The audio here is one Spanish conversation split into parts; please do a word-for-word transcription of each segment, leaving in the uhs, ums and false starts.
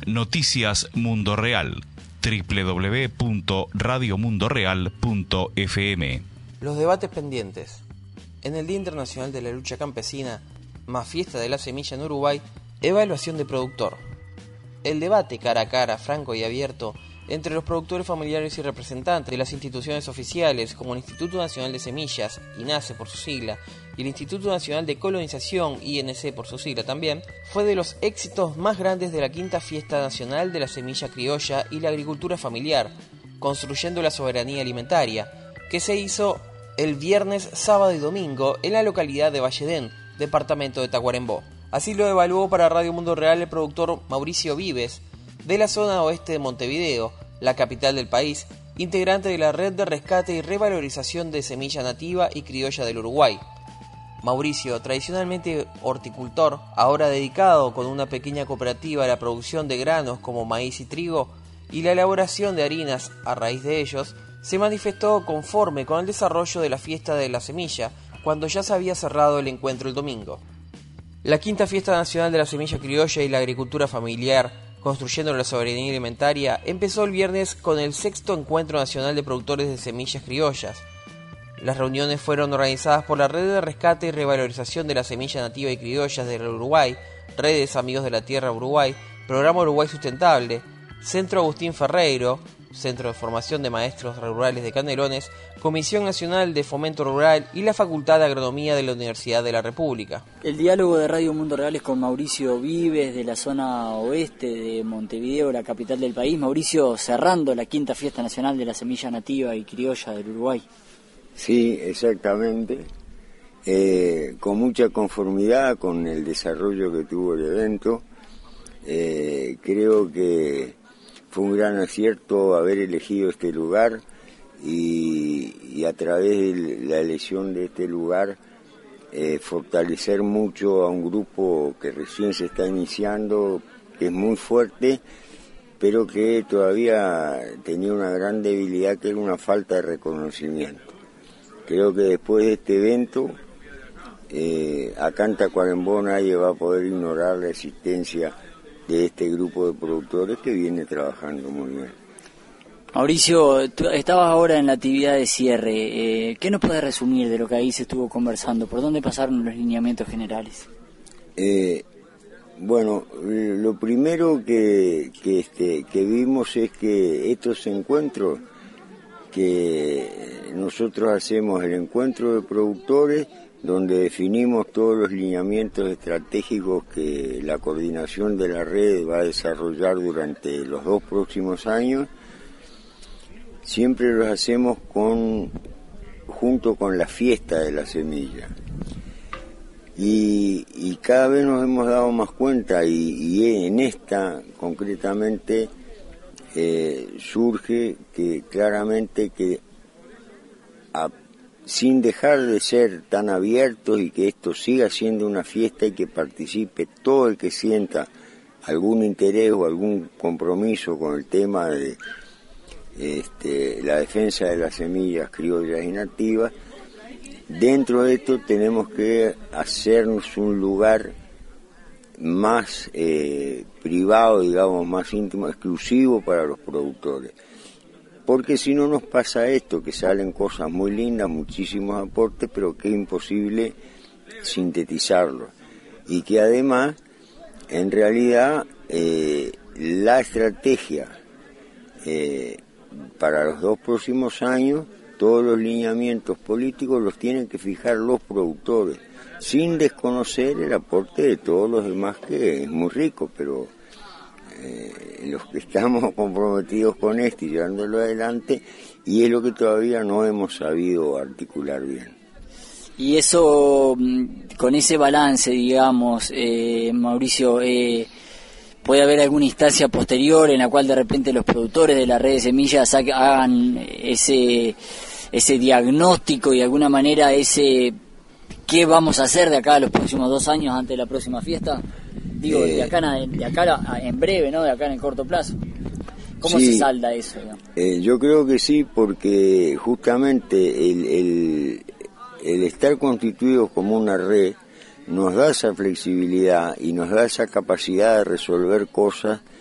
Noticias Mundo Real, doble u doble u doble u punto radio mundo real punto f m. Los debates pendientes. En el Día Internacional de la Lucha Campesina, más fiesta de la semilla en Uruguay, evaluación de productor. El debate cara a cara, franco y abierto, entre los productores familiares y representantes de las instituciones oficiales como el Instituto Nacional de Semillas, INASE por su sigla, y el Instituto Nacional de Colonización, I N C por su sigla también, fue de los éxitos más grandes de la quinta Fiesta Nacional de la Semilla Criolla y la Agricultura Familiar, Construyendo la Soberanía Alimentaria, que se hizo el viernes, sábado y domingo en la localidad de Valledén, departamento de Tacuarembó. Así lo evaluó para Radio Mundo Real el productor Mauricio Vives, de la zona oeste de Montevideo, la capital del país, integrante de la Red de Rescate y Revalorización de Semilla Nativa y Criolla del Uruguay. Mauricio, tradicionalmente horticultor, ahora dedicado con una pequeña cooperativa a la producción de granos como maíz y trigo y la elaboración de harinas a raíz de ellos, se manifestó conforme con el desarrollo de la fiesta de la semilla cuando ya se había cerrado el encuentro el domingo. La quinta Fiesta Nacional de la Semilla Criolla y la Agricultura Familiar, Construyendo la Soberanía Alimentaria, empezó el viernes con el sexto Encuentro Nacional de Productores de Semillas Criollas. Las reuniones fueron organizadas por la Red de Rescate y Revalorización de la Semilla Nativa y Criollas del Uruguay, Redes Amigos de la Tierra Uruguay, Programa Uruguay Sustentable, Centro Agustín Ferreiro, Centro de Formación de Maestros Rurales de Canelones, Comisión Nacional de Fomento Rural y la Facultad de Agronomía de la Universidad de la República. El diálogo de Radio Mundo Real es con Mauricio Vives, de la zona oeste de Montevideo, la capital del país. Mauricio, cerrando la quinta Fiesta Nacional de la Semilla Nativa y Criolla del Uruguay. Sí, exactamente. Eh, con mucha conformidad con el desarrollo que tuvo el evento. Eh, creo que fue un gran acierto haber elegido este lugar y, y a través de la elección de este lugar eh, fortalecer mucho a un grupo que recién se está iniciando, que es muy fuerte, pero que todavía tenía una gran debilidad, que era una falta de reconocimiento. Creo que después de este evento, eh, acá en Tacuarembó nadie va a poder ignorar la existencia de este grupo de productores que viene trabajando muy bien. Mauricio, tú estabas ahora en la actividad de cierre. Eh, ¿Qué nos puedes resumir de lo que ahí se estuvo conversando? ¿Por dónde pasaron los lineamientos generales? Eh, bueno, lo primero que, que, este, que vimos es que estos encuentros, que nosotros hacemos el encuentro de productores, donde definimos todos los lineamientos estratégicos que la coordinación de la red va a desarrollar durante los dos próximos años, siempre los hacemos con, junto con la fiesta de la semilla. Y, y cada vez nos hemos dado más cuenta, y, y en esta concretamente eh, surge que claramente que a, sin dejar de ser tan abiertos y que esto siga siendo una fiesta y que participe todo el que sienta algún interés o algún compromiso con el tema de este, la defensa de las semillas criollas y nativas. Dentro de esto tenemos que hacernos un lugar más eh, privado, digamos, más íntimo, exclusivo para los productores. Porque si no nos pasa esto, que salen cosas muy lindas, muchísimos aportes, pero que es imposible sintetizarlos. Y que además, en realidad, eh, la estrategia eh, para los dos próximos años, todos los lineamientos políticos los tienen que fijar los productores, sin desconocer el aporte de todos los demás, que es muy rico, pero Eh, los que estamos comprometidos con esto y llevándolo adelante, y es lo que todavía no hemos sabido articular bien. Y eso, con ese balance, digamos, eh, Mauricio, eh, ¿puede haber alguna instancia posterior en la cual de repente los productores de la red de semillas hagan ese, ese diagnóstico y de alguna manera ese qué vamos a hacer de acá a los próximos dos años antes de la próxima fiesta? Digo, eh, de acá, de acá en breve, ¿no? De acá en el corto plazo. ¿Cómo sí, se salda eso? Eh, yo creo que sí, porque justamente el, el, el estar constituidos como una red nos da esa flexibilidad y nos da esa capacidad de resolver cosas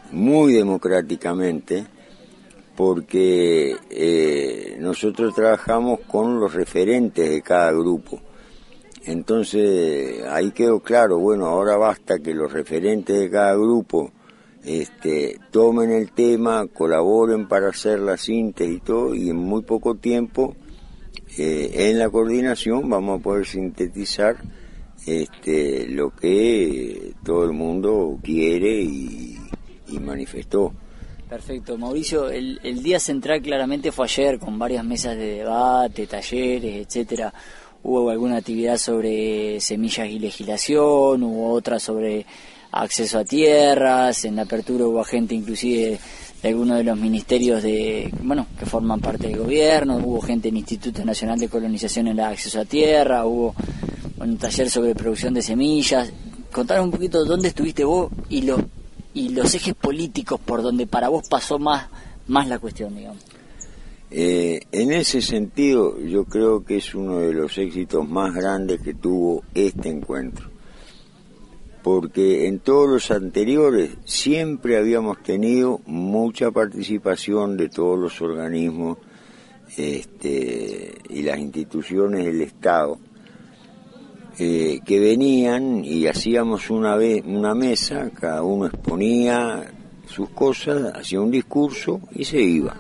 muy democráticamente, porque eh, nosotros trabajamos con los referentes de cada grupo. Entonces ahí quedó claro, bueno, ahora basta que los referentes de cada grupo este, tomen el tema, colaboren para hacer la síntesis y todo, y en muy poco tiempo eh, en la coordinación vamos a poder sintetizar este, lo que todo el mundo quiere y, y manifestó. Perfecto, Mauricio, el, el día central claramente fue ayer, con varias mesas de debate, talleres, etcétera. ¿Hubo alguna actividad sobre semillas y legislación? ¿Hubo otra sobre acceso a tierras? En la apertura hubo gente inclusive de algunos de los ministerios de bueno que forman parte del gobierno, hubo gente del Instituto Nacional de Colonización en el acceso a tierra, hubo un taller sobre producción de semillas. Contanos un poquito dónde estuviste vos y los y los ejes políticos por donde para vos pasó más más la cuestión, digamos. Eh, en ese sentido, yo creo que es uno de los éxitos más grandes que tuvo este encuentro, porque en todos los anteriores siempre habíamos tenido mucha participación de todos los organismos este, y las instituciones del Estado, eh, que venían y hacíamos una, vez, una mesa, cada uno exponía sus cosas, hacía un discurso y se iba.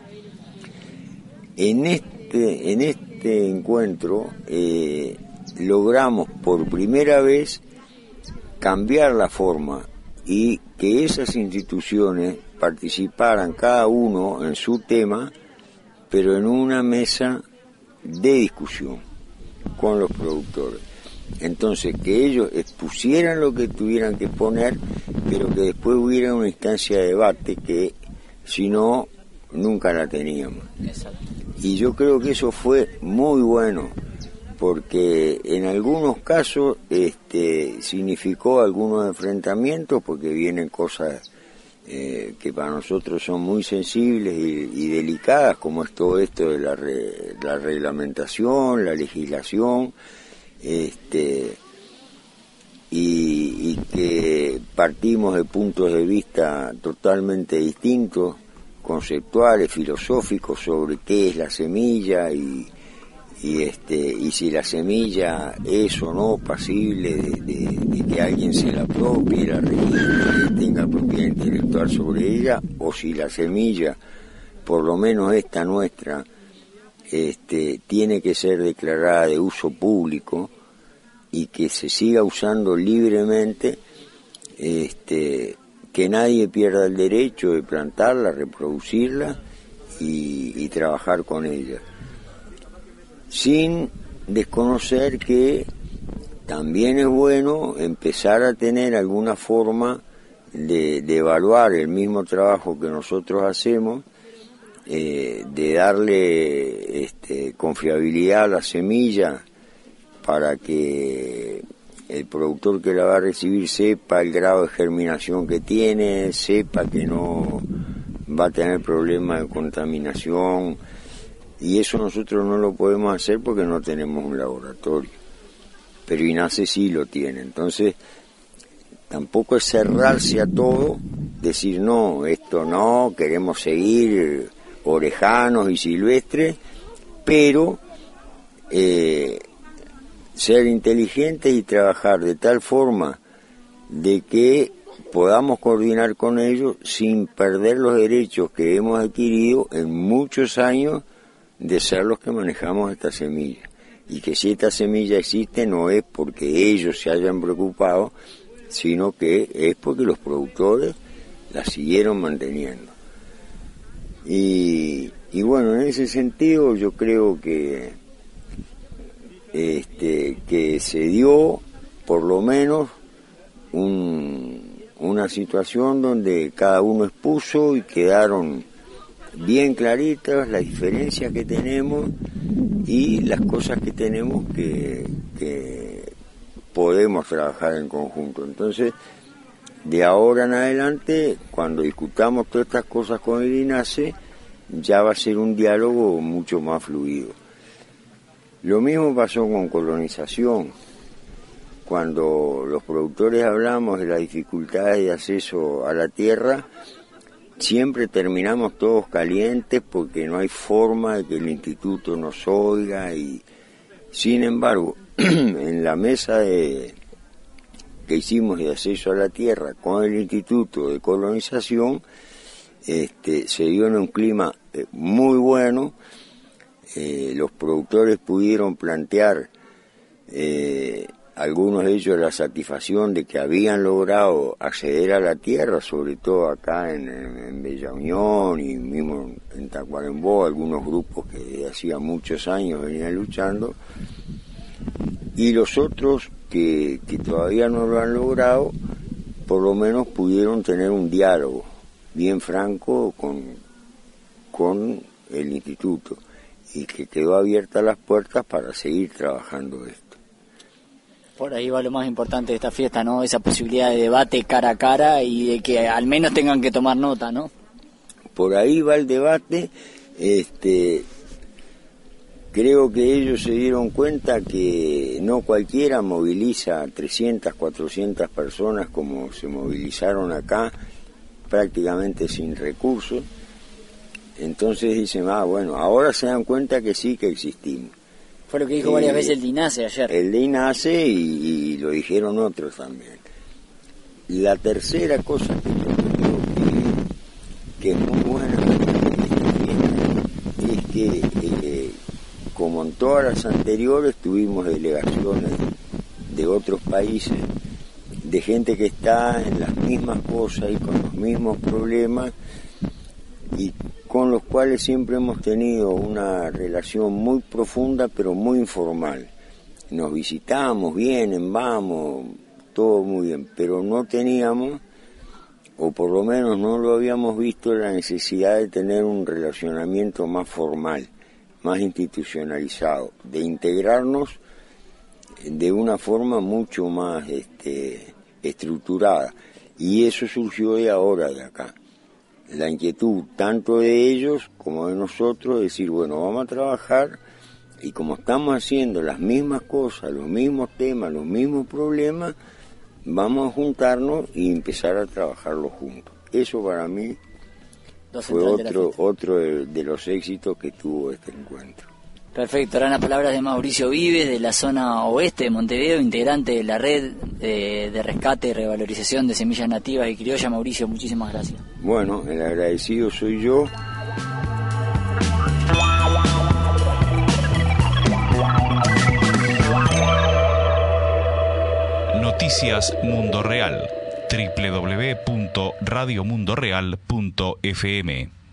En este, en este encuentro eh, logramos por primera vez cambiar la forma y que esas instituciones participaran cada uno en su tema, pero en una mesa de discusión con los productores. Entonces, que ellos expusieran lo que tuvieran que poner, pero que después hubiera una instancia de debate que, si no, nunca la teníamos. Exacto. Y yo creo que eso fue muy bueno, porque en algunos casos este, significó algunos enfrentamientos, porque vienen cosas eh, que para nosotros son muy sensibles y, y delicadas, como es todo esto de la, re, la reglamentación, la legislación, este, y, y que partimos de puntos de vista totalmente distintos, conceptuales, filosóficos, sobre qué es la semilla y, y este y si la semilla es o no pasible de, de, de que alguien se la apropie, la registre, tenga propiedad intelectual sobre ella, o si la semilla, por lo menos esta nuestra, este tiene que ser declarada de uso público y que se siga usando libremente, este que nadie pierda el derecho de plantarla, reproducirla y, y trabajar con ella, sin desconocer que también es bueno empezar a tener alguna forma de, de evaluar el mismo trabajo que nosotros hacemos, eh, de darle este, confiabilidad a la semilla para que el productor que la va a recibir sepa el grado de germinación que tiene, sepa que no va a tener problemas de contaminación, y eso nosotros no lo podemos hacer porque no tenemos un laboratorio, pero INASE sí lo tiene. Entonces tampoco es cerrarse a todo, decir no, esto no, queremos seguir orejanos y silvestres, pero eh, ser inteligentes y trabajar de tal forma de que podamos coordinar con ellos sin perder los derechos que hemos adquirido en muchos años de ser los que manejamos esta semilla. Y que si esta semilla existe no es porque ellos se hayan preocupado, sino que es porque los productores la siguieron manteniendo. Y, y bueno, en ese sentido yo creo que Este, que se dio por lo menos un, una situación donde cada uno expuso y quedaron bien claritas las diferencias que tenemos y las cosas que tenemos que, que podemos trabajar en conjunto. Entonces, de ahora en adelante, cuando discutamos todas estas cosas con el INASE, ya va a ser un diálogo mucho más fluido. Lo mismo pasó con colonización. cuando los productores hablamos de las dificultades de acceso a la tierra, siempre terminamos todos calientes porque no hay forma de que el instituto nos oiga. Y sin embargo, en la mesa de, que hicimos de acceso a la tierra con el instituto de colonización, este, se dio en un clima eh, muy bueno. Eh, los productores pudieron plantear, eh, algunos de ellos, la satisfacción de que habían logrado acceder a la tierra, sobre todo acá en, en, en Bella Unión y mismo en Tacuarembó, algunos grupos que desde hacía muchos años venían luchando, y los otros que, que todavía no lo han logrado, por lo menos pudieron tener un diálogo bien franco con, con el instituto, y que quedó abiertas las puertas para seguir trabajando esto. Por ahí va lo más importante de esta fiesta, ¿no? Esa posibilidad de debate cara a cara y de que al menos tengan que tomar nota, ¿no? Por ahí va el debate. Este, creo que ellos se dieron cuenta que no cualquiera moviliza trescientas, cuatrocientas personas como se movilizaron acá, prácticamente sin recursos. Entonces dicen, ah, bueno, ahora se dan cuenta que sí que existimos. Fue lo que dijo eh, varias veces el DINASE ayer. El DINASE y, y lo dijeron otros también. La tercera cosa que yo creo que, que es muy buena es que, eh, como en todas las anteriores, tuvimos delegaciones de otros países, de gente que está en las mismas cosas y con los mismos problemas, y con los cuales siempre hemos tenido una relación muy profunda pero muy informal. Nos visitamos, vienen, vamos, todo muy bien, pero no teníamos, o por lo menos no lo habíamos visto, la necesidad de tener un relacionamiento más formal, más institucionalizado, de integrarnos de una forma mucho más este, estructurada. Y eso surgió de ahora, de acá. La inquietud tanto de ellos como de nosotros, decir, bueno, vamos a trabajar, y como estamos haciendo las mismas cosas, los mismos temas, los mismos problemas, vamos a juntarnos y empezar a trabajarlo juntos. Eso para mí fue otro, otro de, de los éxitos que tuvo este encuentro. Perfecto, eran las palabras de Mauricio Vives, de la zona oeste de Montevideo, integrante de la red de, de rescate y revalorización de semillas nativas y criollas. Mauricio, muchísimas gracias. Bueno, el agradecido soy yo. Noticias Mundo Real, doble u doble u doble u punto radio mundo real punto f m.